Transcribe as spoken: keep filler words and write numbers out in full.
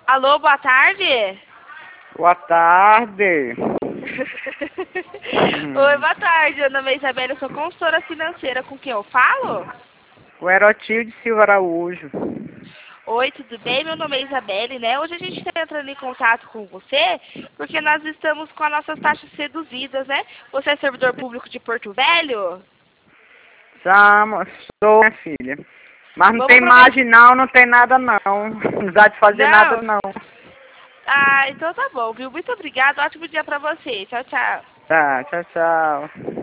Alô, boa tarde? Boa tarde. Oi, boa tarde. Meu nome é Isabela, eu sou consultora financeira. Com quem eu falo? O Erotilde Silva Araújo. Oi, tudo bem? Meu nome é Isabelle, né? Hoje a gente está entrando em contato com você porque nós estamos com as nossas taxas reduzidas, né? Você é servidor público de Porto Velho? Chamo, sou minha filha. Mas não Vamos tem aproveitar. marginal, não tem nada não. Não dá de fazer nada Não? não. Ah, então tá bom, viu? Muito obrigada. Ótimo dia pra você. Tchau, tchau. Tá, tchau, tchau.